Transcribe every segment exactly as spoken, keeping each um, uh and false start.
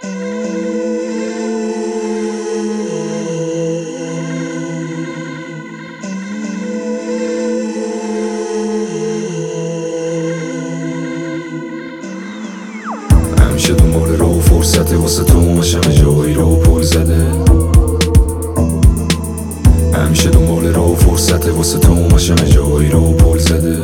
همیشه دنبال رو فرصته واسه تو ماشم جایی رو پل زده. همیشه دنبال رو فرصته واسه تو ماشم جایی رو پل زده.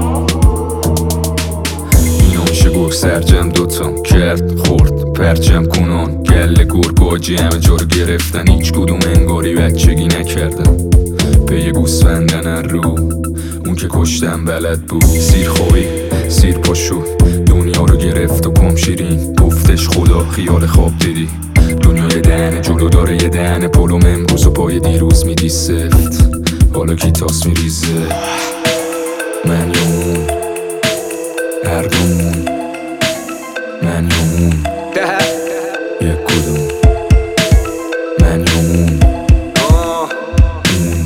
اینا میشه گفت سرجم دوتا کرد خورد پرچم کنان گله گرگاجی همه جا رو گرفتن هیچ کدوم انگاری بچگی نکردن. پی گوسفندن هر رو اون که کشتن بلد بود. سیر خوابی سیر پا شد دنیا رو گرفت و کم شیرین گفتش خدا خیال خواب دیدی. دنیا یه دهن جلو داره یه دهن پلوم امروز و پای دیروز میدی سفت. حالا کی تاس میریزه من یا اون هر دومون من یا اون یک کدوم من یا اون اون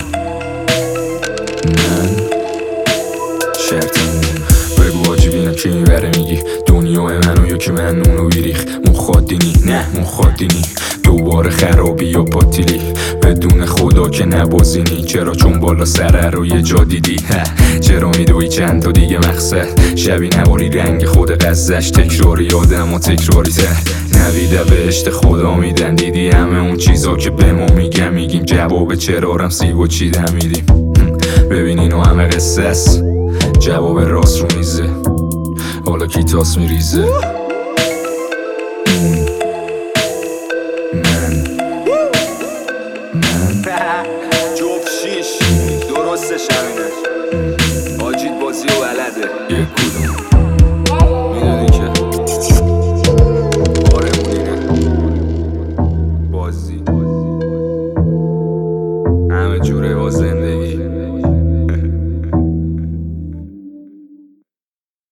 من شرطمون. بگو حاجی بینم که میبره میگی دنیای منو یا که من اونو بیریخ مخادینی نه مخادینی دوباره خرابی یا پاتیلی بدون خدا که نبازینی. چرا چون بالا سره رو یه جا دیدی چرا میدوی چند تا دیگه مقصد شبی نواری رنگ خود قزش تکراری آدم و تکراری تر نویده بهشت خدا میدن. دیدی همه اون چیزا که به ما میگم میگیم جواب چرارم سیب و چیدم میدیم. ببین اینو همه قصه است جواب راست رو میزه. حالا کی تاس میریزه اون من من جفت شیش درستش همینه آجید بازی و بلده یک کدوم میدونی که بارمون اینه بازی همه جوره با زندگی